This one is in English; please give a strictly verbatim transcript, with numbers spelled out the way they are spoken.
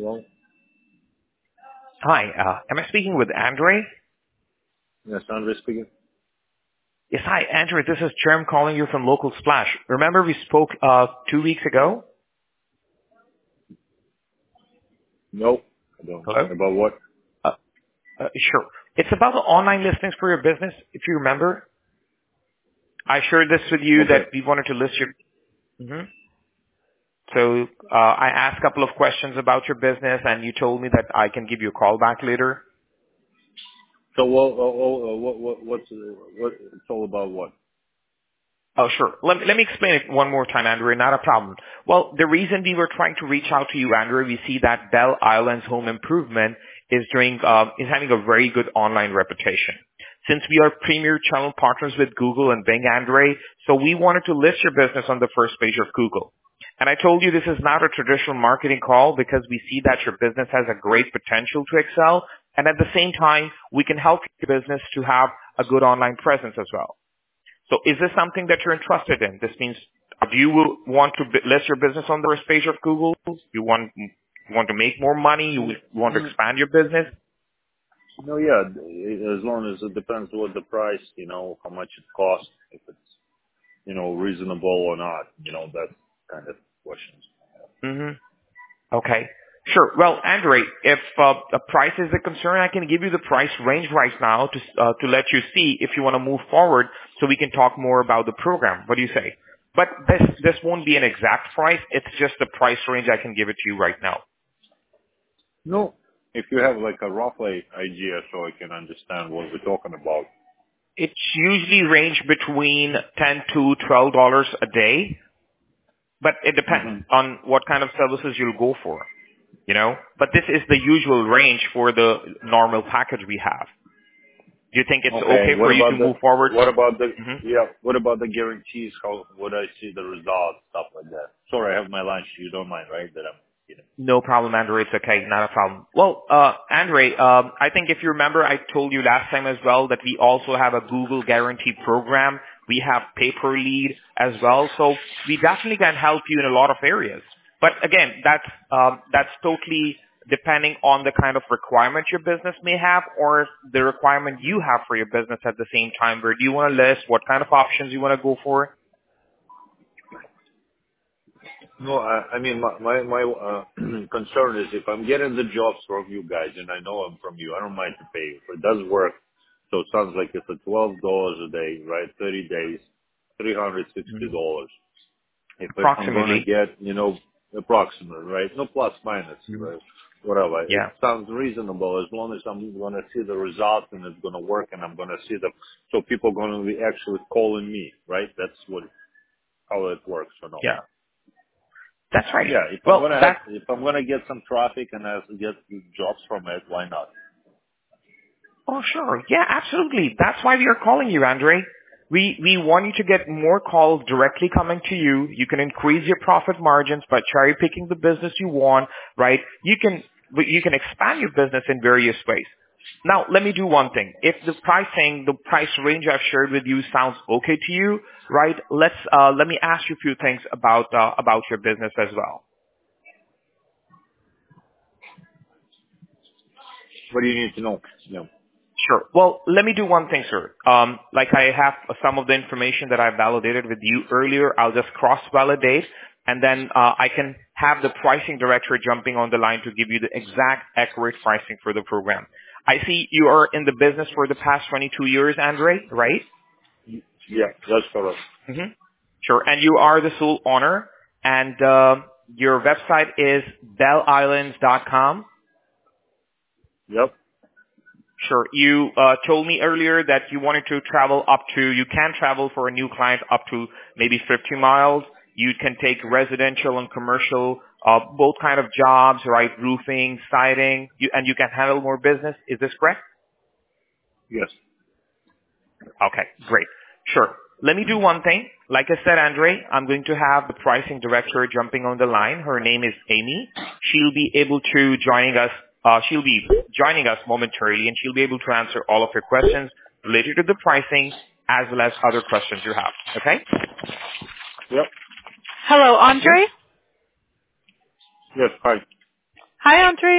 Hello? Hi, uh, am I speaking with Andre? Yes, Andre speaking. Yes, hi, Andre. This is Jerm calling you from Local Splash. Remember we spoke uh, two weeks ago? No, I don't. Hello? About what? Uh, uh, sure. It's about the online listings for your business, if you remember. I shared this with you Okay. that we wanted to list your... hmm So uh, I asked a couple of questions about your business, and you told me that I can give you a call back later. So, well, uh, oh, uh, what, what, what's, uh, what, it's all about what? Oh, sure. Let, let me explain it one more time, Andrew. Not a problem. Well, the reason we were trying to reach out to you, Andrew, we see that Bell Islands Home Improvement is doing, uh, is having a very good online reputation. Since we are premier channel partners with Google and Bing, Andre, so we wanted to list your business on the first page of Google. And I told you this is not a traditional marketing call because we see that your business has a great potential to excel. And at the same time, we can help your business to have a good online presence as well. So is this something that you're interested in? This means, do you will want to b- list your business on the first page of Google? You want you want to make more money? You want to Mm, expand your business? No, yeah, as long as it depends what the price, you know, how much it costs, if it's, you know, reasonable or not, you know, that kind of questions. hmm Okay. Sure. Well, Andre, if uh, the price is a concern, I can give you the price range right now to uh, to let you see if you want to move forward, so we can talk more about the program. What do you say? But this this won't be an exact price. It's just the price range I can give it to you right now. No. If you have like a rough like, idea so I can understand what we're talking about. It's usually range between ten to twelve dollars a day, but it depends hmm on what kind of services you'll go for, you know. But this is the usual range for the normal package we have. Do you think it's Okay. okay What for you to about the, move forward? what about the, hmm yeah, what about the guarantees? How would I see the results, stuff like that? Sorry, I have my lunch. You don't mind, right? That I'm eating. No problem, Andre. It's okay. Not a problem. Well, uh, Andre, um, I think if you remember, I told you last time as well that we also have a Google Guarantee program. We have pay-per lead as well. So we definitely can help you in a lot of areas. But again, that's, um, that's totally depending on the kind of requirement your business may have or the requirement you have for your business at the same time. Where do you want to list? What kind of options you want to go for? No, I, I mean, my, my, my uh, concern is if I'm getting the jobs from you guys, and I know I'm from you, I don't mind to pay you. If it does work, so it sounds like it's a twelve dollars a day, right? thirty days, three hundred sixty Mhm. dollars. If it, I'm going to Approximately. get, you know, approximate, right? No plus minus, Mhm. right? Whatever. It Yeah. sounds reasonable as long as I'm going to see the results and it's going to work and I'm going to see the, so people are going to be actually calling me, right? That's what, how it works, or no? Yeah. That's right. Yeah, if I'm Well, gonna have, that if I'm gonna get some traffic and I get jobs from it, why not? Oh, sure. Yeah, absolutely. That's why we are calling you, Andre. We we want you to get more calls directly coming to you. You can increase your profit margins by cherry picking the business you want, right? You can you can expand your business in various ways. Now, let me do one thing. If the pricing, the price range I've shared with you sounds okay to you, right? Let's uh, let me ask you a few things about uh, about your business as well. What do you need to know? Yeah. Sure. Well, let me do one thing, sir. Um, like I have some of the information that I validated with you earlier. I'll just cross-validate, and then uh, I can have the pricing director jumping on the line to give you the exact, accurate pricing for the program. I see you are in the business for the past twenty-two years, Andre, right? Yeah, that's correct. Mm-hmm. Sure. And you are the sole owner, and uh, your website is bell islands dot com. Yep. Sure. You uh, told me earlier that you wanted to travel up to, you can travel for a new client up to maybe fifty miles. You can take residential and commercial, uh, both kind of jobs, right? Roofing, siding, you, and you can handle more business. Is this correct? Yes. Okay, great. Sure. Let me do one thing. Like I said, Andre, I'm going to have the pricing director jumping on the line. Her name is Amy. She'll be able to joining us. Uh, she'll be joining us momentarily, and she'll be able to answer all of your questions related to the pricing as well as other questions you have. Okay? Yep. Hello, Andre. Yes. Hi. Hi, Andre.